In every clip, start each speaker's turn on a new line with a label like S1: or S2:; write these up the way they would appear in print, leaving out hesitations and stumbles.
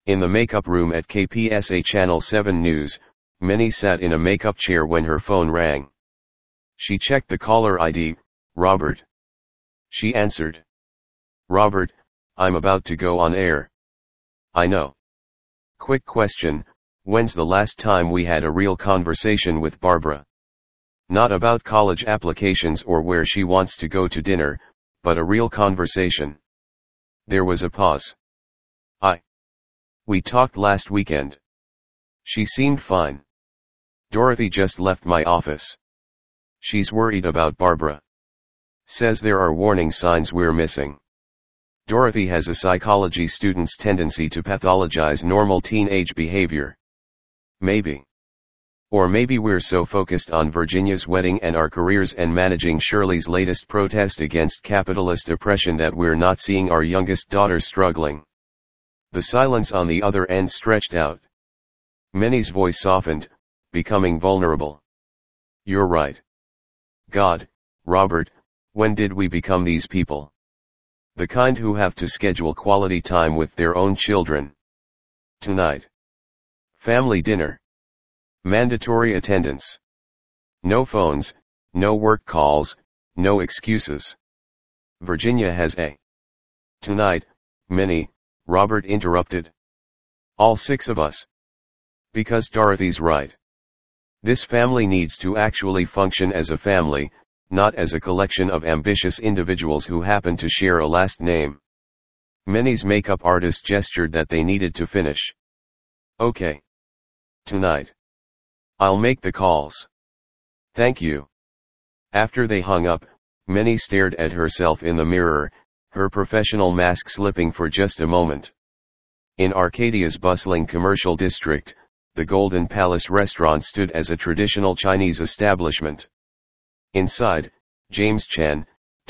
S1: In the makeup room at KPSA Channel 7 News, Minnie sat in a makeup chair when her phone rang. She checked the caller ID, Robert. She answered. Robert, I'm about to go on air. I know. Quick question, when's the last time we had a real conversation with Barbara? Not about college applications or where she wants to go to dinner, but a real conversation. There was a pause. We talked last weekend. She seemed fine. Dorothy just left my office. She's worried about Barbara. Says there are warning signs we're missing. Dorothy has a psychology student's tendency to pathologize normal teenage behavior. Maybe. Or maybe we're so focused on Virginia's wedding and our careers and managing Shirley's latest protest against capitalist oppression that we're not seeing our youngest daughter struggling. The silence on the other end stretched out. Minnie's voice softened, becoming vulnerable. You're right. God, Robert, when did we become these people? The kind who have to schedule quality time with their own children. Tonight. Family dinner. Mandatory attendance. No phones, no work calls, no excuses. Virginia has a. Tonight, Minnie, Robert interrupted. All six of us. Because Dorothy's right. This family needs to actually function as a family, not as a collection of ambitious individuals who happen to share a last name. Minnie's makeup artist gestured that they needed to finish. Okay. Tonight. I'll make the calls. Thank you. After they hung up, Minnie stared at herself in the mirror, her professional mask slipping for just a moment. In Arcadia's bustling commercial district, the Golden Palace restaurant stood as a traditional Chinese establishment. Inside, James Chen,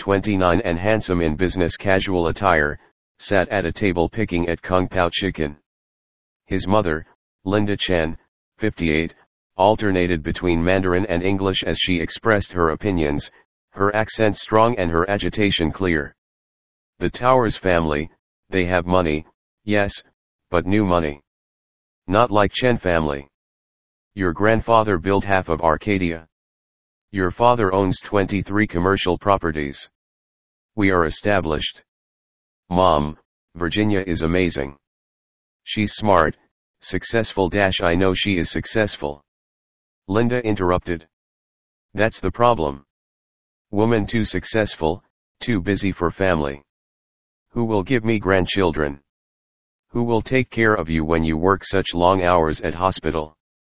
S1: 29 and handsome in business casual attire, sat at a table picking at Kung Pao chicken. His mother, Linda Chen, 58, alternated between Mandarin and English as she expressed her opinions, her accent strong and her agitation clear. The Towers family, they have money, yes, but new money. Not like Chen family. Your grandfather built half of Arcadia. Your father owns 23 commercial properties. We are established. Mom, Virginia is amazing. She's smart, successful. I know she is successful. Linda interrupted. That's the problem. Woman too successful, too busy for family. Who will give me grandchildren? Who will take care of you when you work such long hours at hospital?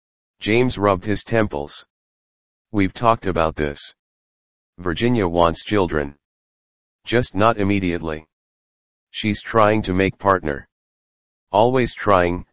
S1: James rubbed his temples. We've talked about this. Virginia wants children. Just not immediately. She's trying to make partner. Always trying.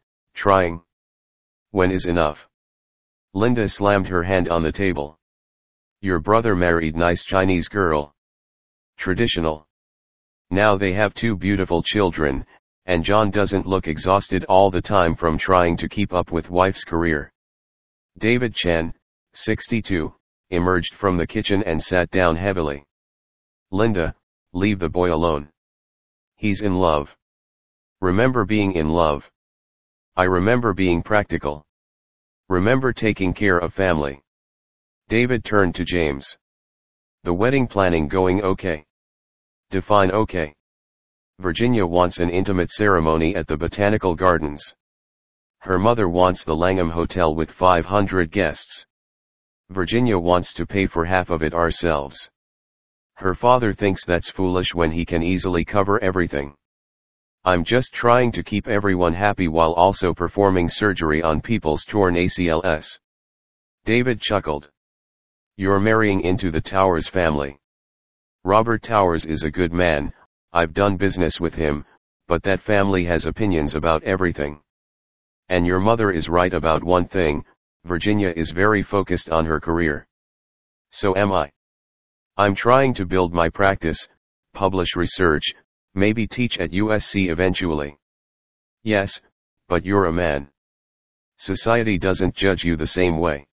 S1: When is enough? Linda slammed her hand on the table. Your brother married nice Chinese girl. Traditional. Now they have 2 beautiful children, and John doesn't look exhausted all the time from trying to keep up with wife's career. David Chen, 62, emerged from the kitchen and sat down heavily. Linda, leave the boy alone. He's in love. Remember being in love. I remember being practical. Remember taking care of family. David turned to James. The wedding planning going okay? Define okay. Virginia wants an intimate ceremony at the Botanical Gardens. Her mother wants the Langham Hotel with 500 guests. Virginia wants to pay for half of it ourselves. Her father thinks that's foolish when he can easily cover everything. I'm just trying to keep everyone happy while also performing surgery on people's torn ACLs. David chuckled. You're marrying into the Towers family. Robert Towers is a good man, I've done business with him, but that family has opinions about everything. And your mother is right about one thing, Virginia is very focused on her career. So am I. I'm trying to build my practice, publish research, maybe teach at USC eventually. Yes, but you're a man. Society doesn't judge you the same way.